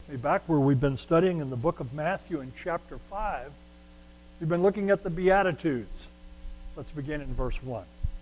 Back where we've been studying in the book of Matthew in chapter 5, we've been looking at the Beatitudes. Let's begin in verse 1.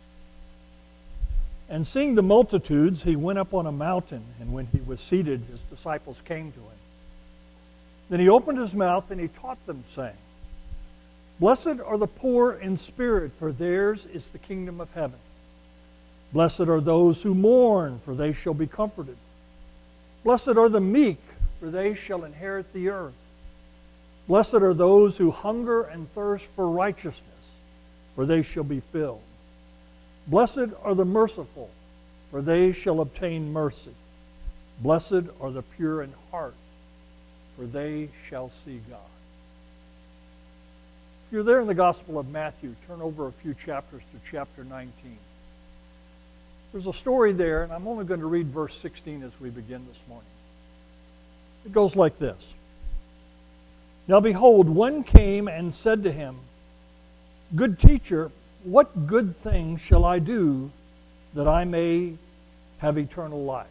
And seeing the multitudes, he went up on a mountain, and when he was seated, his disciples came to him. Then he opened his mouth, and he taught them, saying, Blessed are the poor in spirit, for theirs is the kingdom of heaven. Blessed are those who mourn, for they shall be comforted. Blessed are the meek, for they shall inherit the earth. Blessed are those who hunger and thirst for righteousness, for they shall be filled. Blessed are the merciful, for they shall obtain mercy. Blessed are the pure in heart, for they shall see God. If you're there in the Gospel of Matthew, turn over a few chapters to chapter 19. There's a story there, and I'm only going to read verse 16 as we begin this morning. It goes like this. Now behold, one came and said to him, Good teacher, what good thing shall I do that I may have eternal life?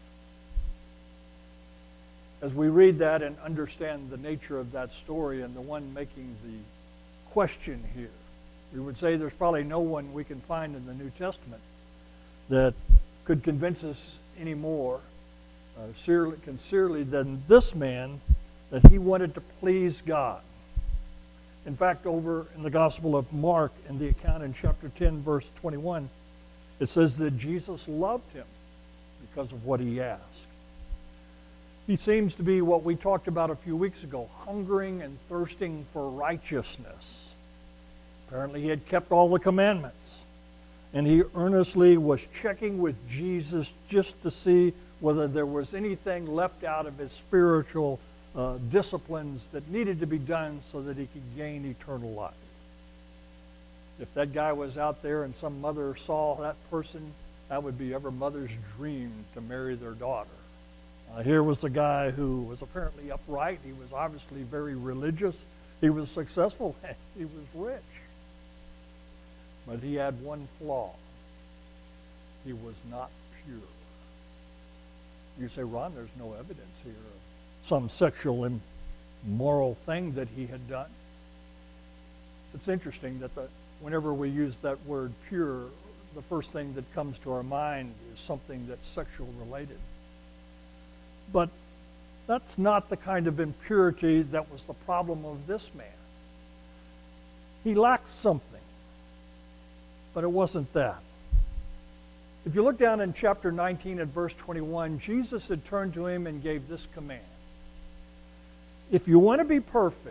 As we read that and understand the nature of that story and the one making the question here, we would say there's probably no one we can find in the New Testament that could convince us any more sincerely than this man that he wanted to please God. In fact, over in the Gospel of Mark, in the account in chapter 10, verse 21, it says that Jesus loved him because of what he asked. He seems to be what we talked about a few weeks ago, hungering and thirsting for righteousness. Apparently he had kept all the commandments, and he earnestly was checking with Jesus just to see whether there was anything left out of his spiritual disciplines that needed to be done so that he could gain eternal life. If that guy was out there and some mother saw that person, that would be every mother's dream to marry their daughter. Here was a guy who was apparently upright. He was obviously very religious. He was successful. He was rich. But he had one flaw. He was not pure. You say, Ron, there's no evidence here of some sexual immoral thing that he had done. It's interesting that whenever we use that word pure, the first thing that comes to our mind is something that's sexual related. But that's not the kind of impurity that was the problem of this man. He lacked something, but it wasn't that. If you look down in chapter 19 at verse 21, Jesus had turned to him and gave this command. If you want to be perfect,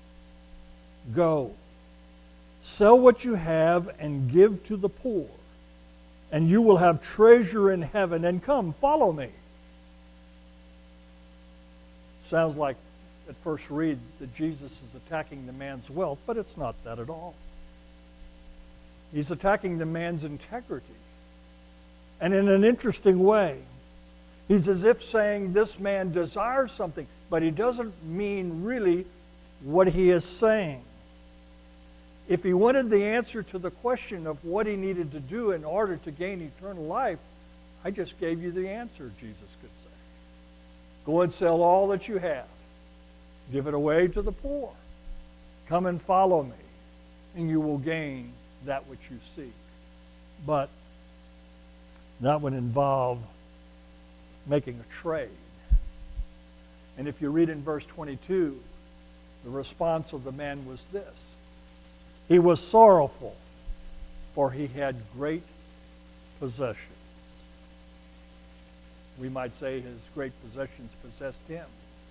go, sell what you have and give to the poor, and you will have treasure in heaven, and come, follow me. Sounds like, at first read, that Jesus is attacking the man's wealth, but it's not that at all. He's attacking the man's integrity. And in an interesting way, he's as if saying this man desires something, but he doesn't mean really what he is saying. If he wanted the answer to the question of what he needed to do in order to gain eternal life, I just gave you the answer, Jesus could say. Go and sell all that you have. Give it away to the poor. Come and follow me, and you will gain that which you seek. But that would involve making a trade. And if you read in verse 22, the response of the man was this. He was sorrowful, for he had great possessions. We might say his great possessions possessed him.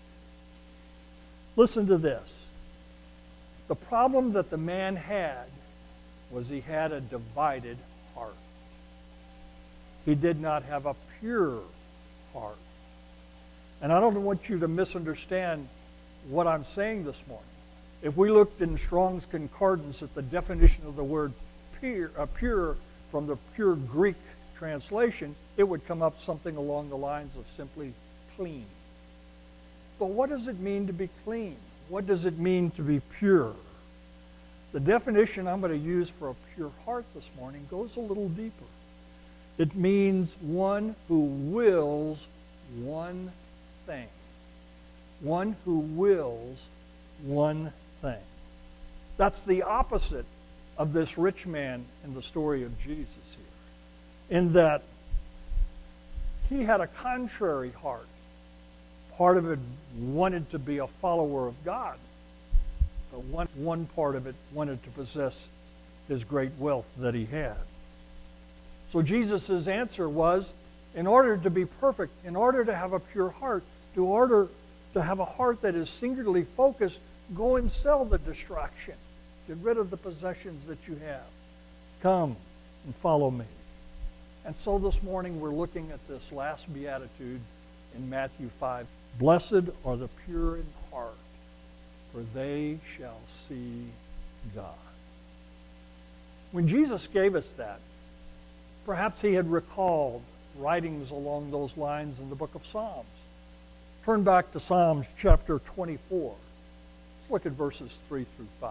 Listen to this. The problem that the man had was he had a divided heart. He did not have a pure heart. And I don't want you to misunderstand what I'm saying this morning. If we looked in Strong's Concordance at the definition of the word pure from the pure Greek translation, it would come up something along the lines of simply clean. But what does it mean to be clean? What does it mean to be pure? The definition I'm going to use for a pure heart this morning goes a little deeper. It means one who wills one thing. one who wills one thing. That's the opposite of this rich man in the story of Jesus here, in that he had a contrary heart. Part of it wanted to be a follower of God, but one part of it wanted to possess his great wealth that he had. So Jesus' answer was, in order to be perfect, in order to have a pure heart, in order to have a heart that is singularly focused, go and sell the distraction. Get rid of the possessions that you have. Come and follow me. And so this morning we're looking at this last beatitude in Matthew 5. Blessed are the pure in heart, for they shall see God. When Jesus gave us that, perhaps he had recalled writings along those lines in the book of Psalms. Turn back to Psalms chapter 24. Let's look at verses 3 through 5.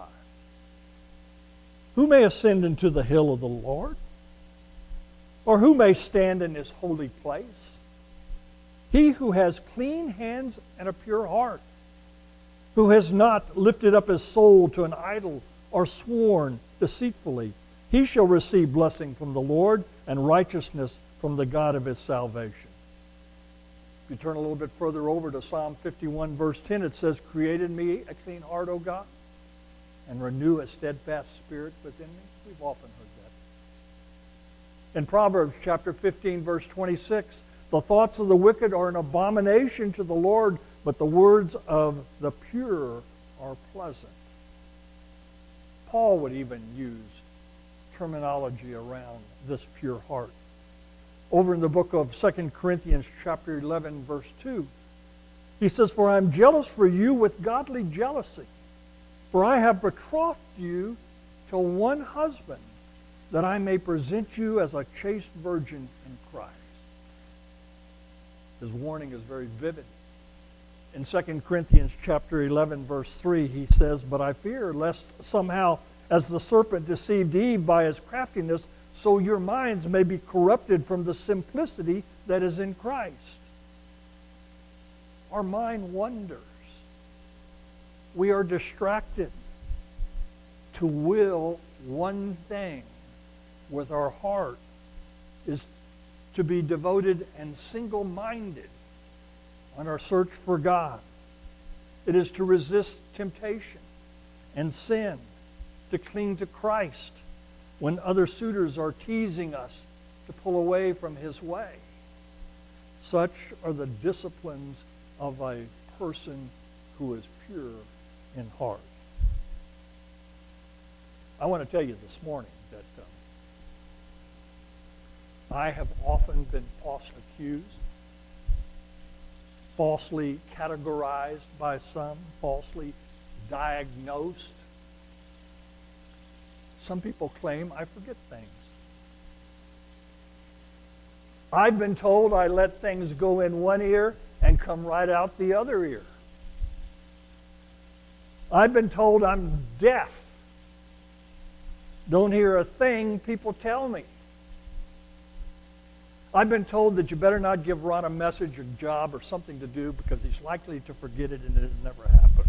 Who may ascend into the hill of the Lord? Or who may stand in his holy place? He who has clean hands and a pure heart, who has not lifted up his soul to an idol or sworn deceitfully, he shall receive blessing from the Lord and righteousness from the God of his salvation. If you turn a little bit further over to Psalm 51, verse 10, it says, Create in me a clean heart, O God, and renew a steadfast spirit within me. We've often heard that. In Proverbs chapter 15, verse 26, the thoughts of the wicked are an abomination to the Lord, but the words of the pure are pleasant. Paul would even use terminology around this pure heart. Over in the book of 2 Corinthians chapter 11, verse 2, he says, For I am jealous for you with godly jealousy, for I have betrothed you to one husband, that I may present you as a chaste virgin in Christ. His warning is very vivid. In 2 Corinthians chapter 11, verse 3, he says, But I fear lest somehow, as the serpent deceived Eve by his craftiness, so your minds may be corrupted from the simplicity that is in Christ. Our mind wanders. We are distracted. To will one thing with our heart is to be devoted and single-minded on our search for God. It is to resist temptation and sin, to cling to Christ when other suitors are teasing us to pull away from his way. Such are the disciplines of a person who is pure in heart. I want to tell you this morning that I have often been falsely accused, falsely categorized by some, falsely diagnosed. Some people claim I forget things. I've been told I let things go in one ear and come right out the other ear. I've been told I'm deaf. Don't hear a thing people tell me. I've been told that you better not give Ron a message or job or something to do because he's likely to forget it and it never happened.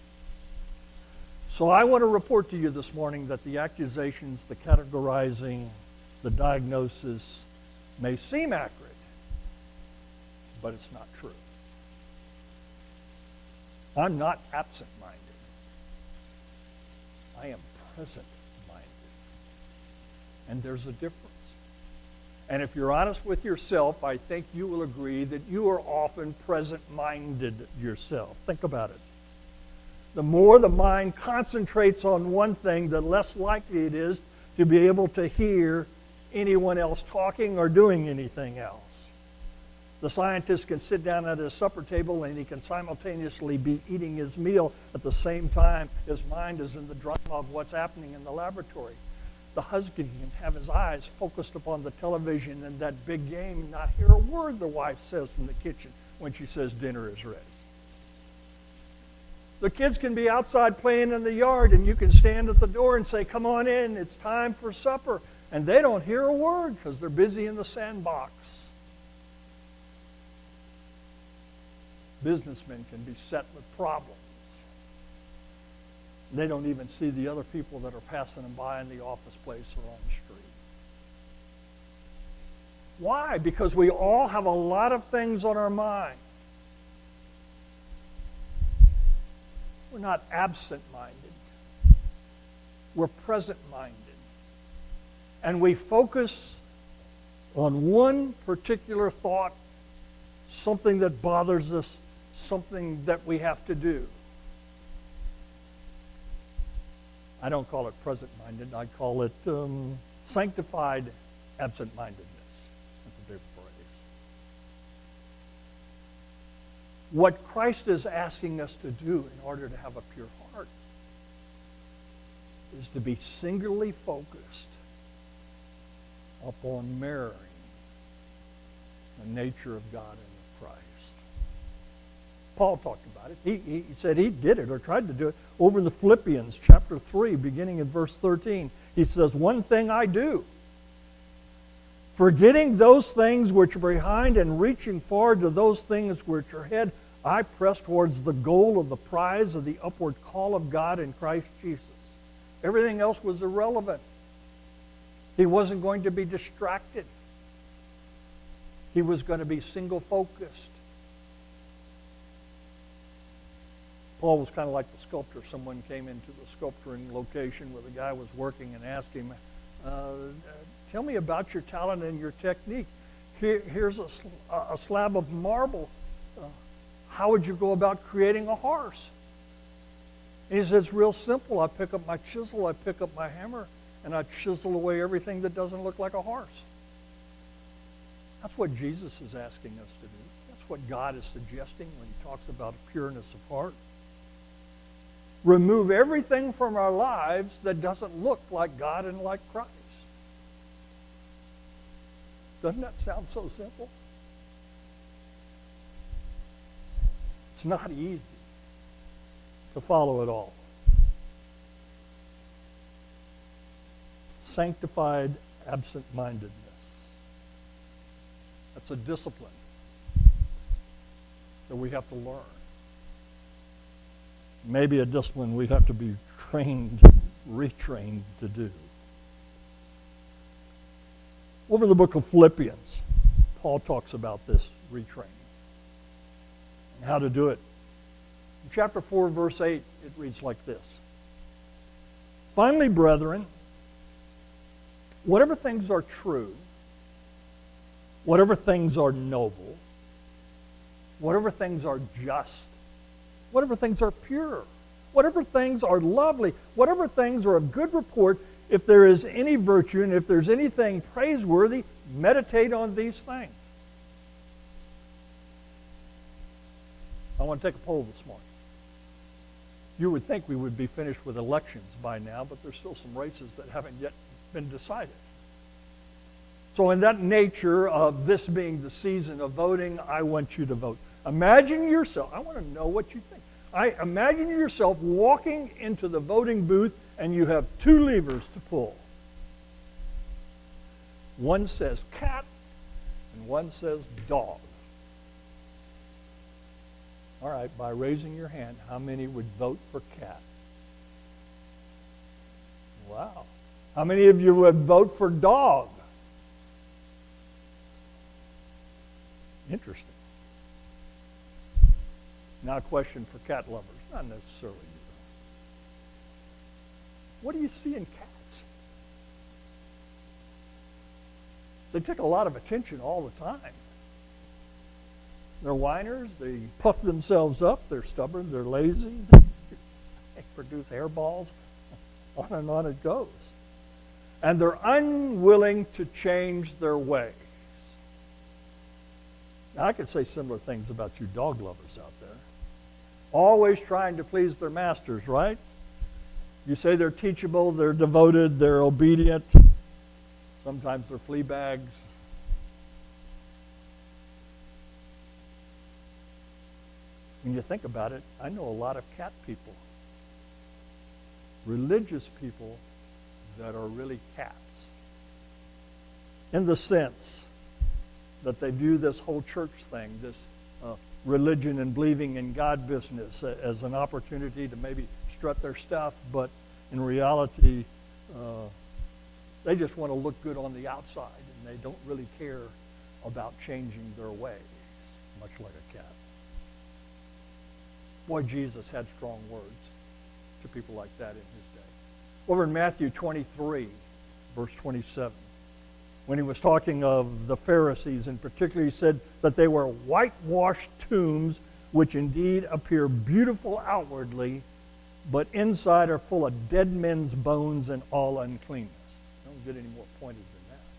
So I want to report to you this morning that the accusations, the categorizing, the diagnosis may seem accurate, but it's not true. I'm not absent-minded. I am present-minded. And there's a difference. And if you're honest with yourself, I think you will agree that you are often present-minded yourself. Think about it. The more the mind concentrates on one thing, the less likely it is to be able to hear anyone else talking or doing anything else. The scientist can sit down at his supper table and he can simultaneously be eating his meal at the same time his mind is in the drama of what's happening in the laboratory. The husband can have his eyes focused upon the television and that big game and not hear a word the wife says from the kitchen when she says dinner is ready. The kids can be outside playing in the yard and you can stand at the door and say, come on in, it's time for supper. And they don't hear a word because they're busy in the sandbox. Businessmen can be set with problems. They don't even see the other people that are passing them by in the office place or on the street. Why? Because we all have a lot of things on our mind. We're not absent-minded. We're present-minded. And we focus on one particular thought, something that bothers us, something that we have to do. I don't call it present-minded. I call it sanctified absent-mindedness. That's a big phrase. What Christ is asking us to do in order to have a pure heart is to be singularly focused upon mirroring the nature of God in Christ. Paul talked about it. He said he did it or tried to do it over in the Philippians chapter 3, beginning in verse 13. He says, "One thing I do, forgetting those things which are behind and reaching forward to those things which are ahead, I press towards the goal of the prize of the upward call of God in Christ Jesus." Everything else was irrelevant. He wasn't going to be distracted. He was going to be single-focused. Paul was kind of like the sculptor. Someone came into the sculpturing location where the guy was working and asked him, "Tell me about your talent and your technique. Here's a slab of marble. How would you go about creating a horse?" And he says, "It's real simple. I pick up my chisel, I pick up my hammer, and I chisel away everything that doesn't look like a horse." That's what Jesus is asking us to do. That's what God is suggesting when he talks about pureness of heart. Remove everything from our lives that doesn't look like God and like Christ. Doesn't that sound so simple? It's not easy to follow it all. Sanctified absent-mindedness. That's a discipline that we have to learn. Maybe a discipline we have to be retrained to do. Over in the book of Philippians, Paul talks about this retraining and how to do it. In chapter 4, verse 8, it reads like this. "Finally, brethren, whatever things are true, whatever things are noble, whatever things are just, whatever things are pure, whatever things are lovely, whatever things are of good report, if there is any virtue and if there's anything praiseworthy, meditate on these things." I want to take a poll this morning. You would think we would be finished with elections by now, but there's still some races that haven't yet been decided. So in that nature of this being the season of voting, I want you to vote. Imagine yourself, I want to know what you think. Imagine yourself walking into the voting booth and you have two levers to pull. One says cat and one says dog. All right, by raising your hand, how many would vote for cat? Wow. How many of you would vote for dog? Interesting. Now a question for cat lovers. Not necessarily you. What do you see in cats? They take a lot of attention all the time. They're whiners. They puff themselves up. They're stubborn. They're lazy. They produce hairballs. On and on it goes. And they're unwilling to change their ways. Now, I could say similar things about you dog lovers out there. Always trying to please their masters, right? You say they're teachable, they're devoted, they're obedient. Sometimes they're flea bags. When you think about it, I know a lot of cat people. Religious people that are really cats. In the sense that they do this whole church thing, this religion and believing in God business as an opportunity to maybe strut their stuff, but in reality, they just want to look good on the outside, and they don't really care about changing their ways, much like a cat. Boy, Jesus had strong words to people like that in his day. Over in Matthew 23, verse 27, when he was talking of the Pharisees in particular, he said that they were whitewashed tombs, which indeed appear beautiful outwardly, but inside are full of dead men's bones and all uncleanness. Don't get any more pointed than that.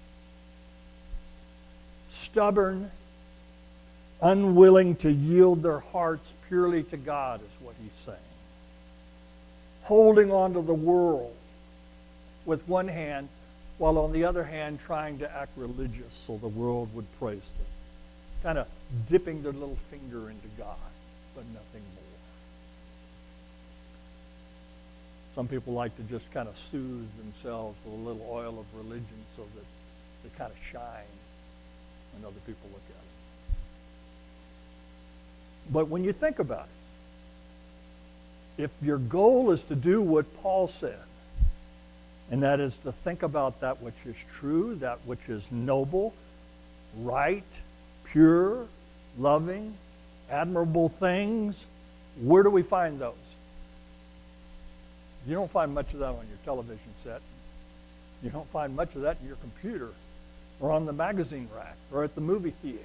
Stubborn, unwilling to yield their hearts purely to God is what he's saying. Holding on to the world with one hand, while on the other hand trying to act religious so the world would praise them. Kind of dipping their little finger into God, but nothing more. Some people like to just kind of soothe themselves with a little oil of religion so that they kind of shine when other people look at it. But when you think about it, if your goal is to do what Paul said, and that is to think about that which is true, that which is noble, right, pure, loving, admirable things, where do we find those? You don't find much of that on your television set. You don't find much of that in your computer or on the magazine rack or at the movie theater.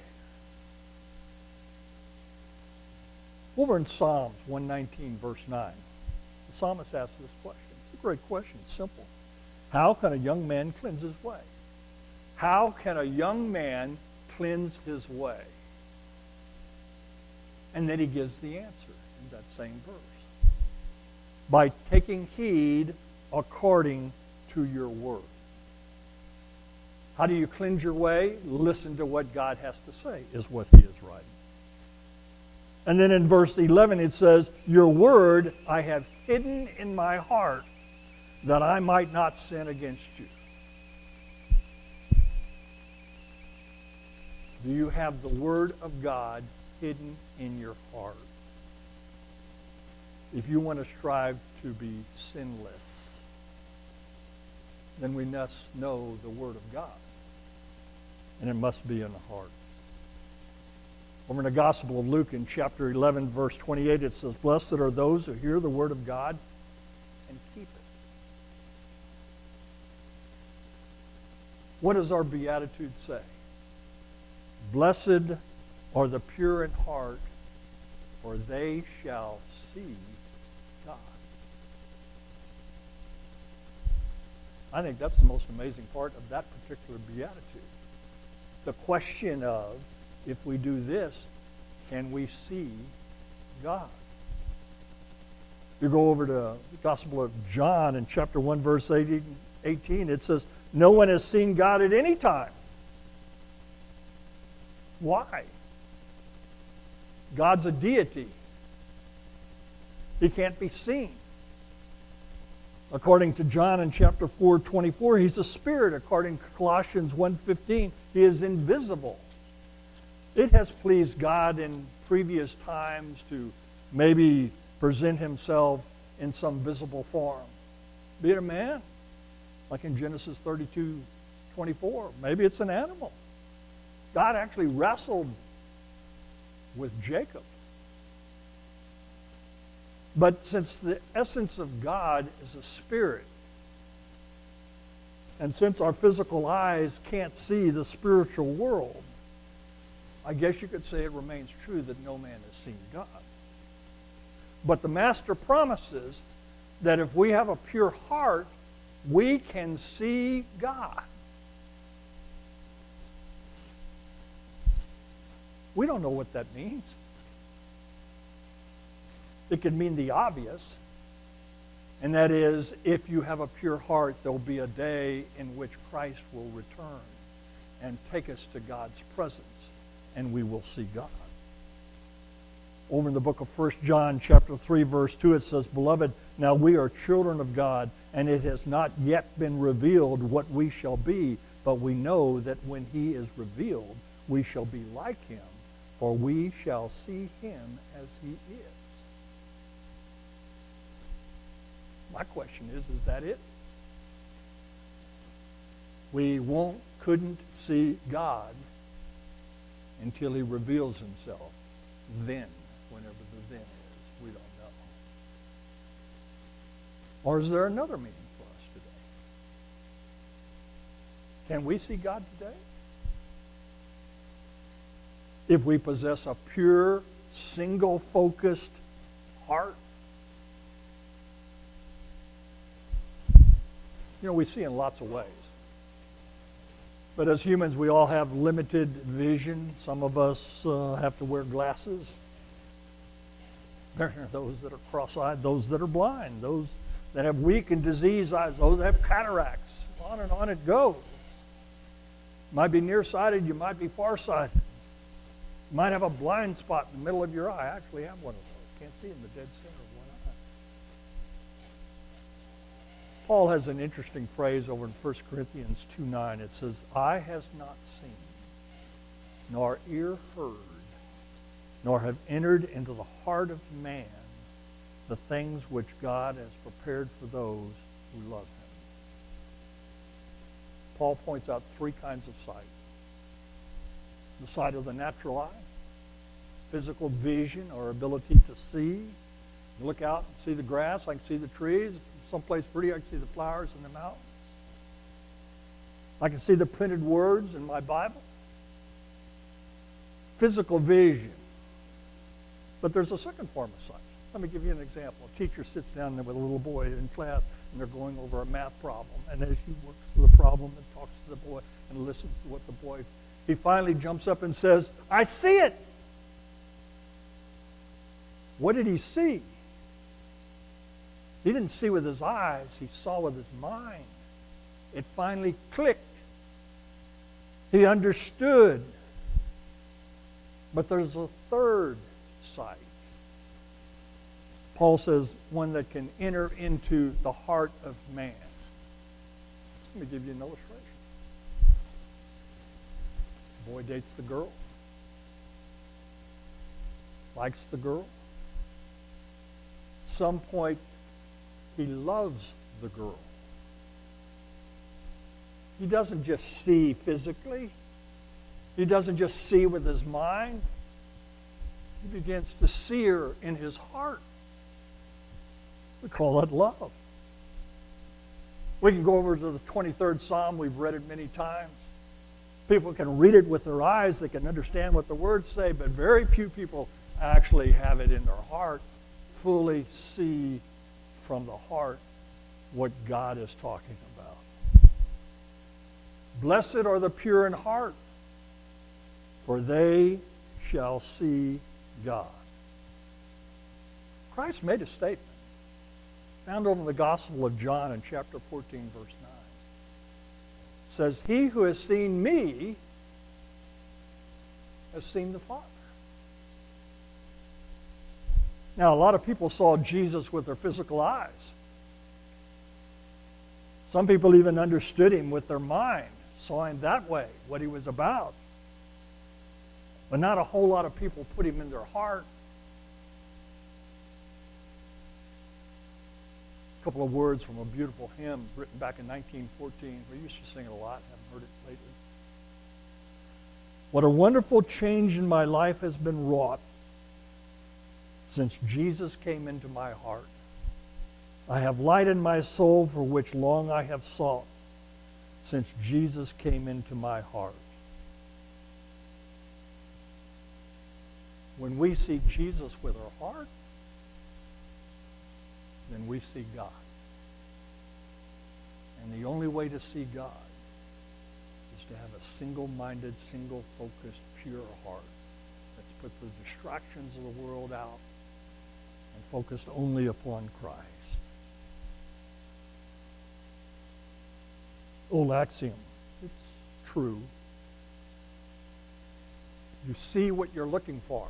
Over in Psalms 119, verse 9, the psalmist asks this question. It's a great question. It's simple. How can a young man cleanse his way? How can a young man cleanse his way? And then he gives the answer in that same verse. By taking heed according to your word. How do you cleanse your way? Listen to what God has to say, is what he is writing. And then in verse 11 it says, your word I have hidden in my heart that I might not sin against you. Do you have the word of God hidden in your heart? If you want to strive to be sinless, then we must know the word of God. And it must be in the heart. Over in the Gospel of Luke in chapter 11, verse 28, it says, blessed are those who hear the word of God and keep it. What does our beatitude say? Blessed are the pure in heart, for they shall see God. I think that's the most amazing part of that particular beatitude. The question of, if we do this, can we see God? You go over to the Gospel of John in chapter 1, verse 18, it says, no one has seen God at any time. Why? God's a deity. He can't be seen. According to John in chapter 4:24, he's a spirit. According to Colossians 1:15, he is invisible. It has pleased God in previous times to maybe present himself in some visible form. Be it a man, like in Genesis 32:24. Maybe it's an animal. God actually wrestled with Jacob. But since the essence of God is a spirit, and since our physical eyes can't see the spiritual world, I guess you could say it remains true that no man has seen God. But the Master promises that if we have a pure heart, we can see God. We don't know what that means. It could mean the obvious, and that is, if you have a pure heart, there'll be a day in which Christ will return and take us to God's presence, and we will see God. Over in the book of 1 John chapter 3, verse 2, it says, beloved, now we are children of God, and it has not yet been revealed what we shall be, but we know that when he is revealed, we shall be like him, for we shall see him as he is. My question is that it? We couldn't see God until he reveals himself. Then, whenever the then is, we don't know. Or is there another meaning for us today? Can we see God today? If we possess a pure, single-focused heart? You know, we see in lots of ways. But as humans, we all have limited vision. Some of us have to wear glasses. There are those that are cross-eyed, those that are blind, those that have weak and diseased eyes, those that have cataracts. On and on it goes. You might be nearsighted, you might be farsighted. You might have a blind spot in the middle of your eye. I actually have one of those. Can't see in the dead center of one eye. Paul has an interesting phrase over in 1 Corinthians 2:9. It says, "Eye has not seen, nor ear heard, nor have entered into the heart of man the things which God has prepared for those who love him." Paul points out three kinds of sight. The sight of the natural eye, physical vision or ability to see. You look out and see the grass, I can see the trees. Someplace pretty, I can see the flowers in the mountains. I can see the printed words in my Bible. Physical vision. But there's a second form of sight. Let me give you an example. A teacher sits down there with a little boy in class, and they're going over a math problem. And as he works through the problem and talks to the boy and listens to what the boy, he finally jumps up and says, "I see it." What did he see? He didn't see with his eyes. He saw with his mind. It finally clicked. He understood. But there's a third sight. Paul says one that can enter into the heart of man. Let me give you an illustration. The boy dates the girl. Likes the girl. Some point he loves the girl. He doesn't just see physically. He doesn't just see with his mind. He begins to see her in his heart. We call that love. We can go over to the 23rd Psalm. We've read it many times. People can read it with their eyes. They can understand what the words say, but very few people actually have it in their heart, fully see from the heart what God is talking about. Blessed are the pure in heart, for they shall see God. Christ made a statement found over in the Gospel of John in chapter 14, verse 9. It says, "He who has seen me has seen the Father." Now, a lot of people saw Jesus with their physical eyes. Some people even understood him with their mind, saw him that way, what he was about. But not a whole lot of people put him in their heart. A couple of words from a beautiful hymn written back in 1914. We used to sing it a lot. Haven't heard it lately. "What a wonderful change in my life has been wrought since Jesus came into my heart. I have light in my soul for which long I have sought, since Jesus came into my heart." When we see Jesus with our heart, then we see God. And the only way to see God is to have a single-minded, single-focused, pure heart that's put the distractions of the world out and focused only upon Christ. Old axiom, it's true. You see what you're looking for.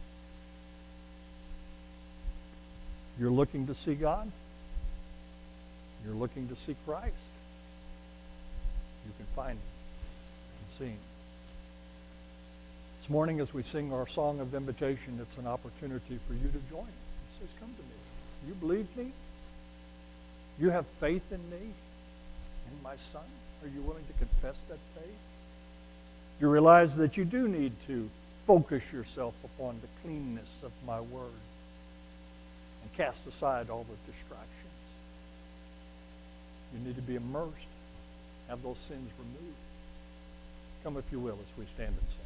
You're looking to see God. You're looking to see Christ. You can find him and see him. This morning as we sing our song of invitation, it's an opportunity for you to join. He says, come to me. You believe me? You have faith in me, in my Son? Are you willing to confess that faith? You realize that you do need to focus yourself upon the cleanness of my word and cast aside all the distractions. You need to be immersed, have those sins removed. Come if you will as we stand and sing.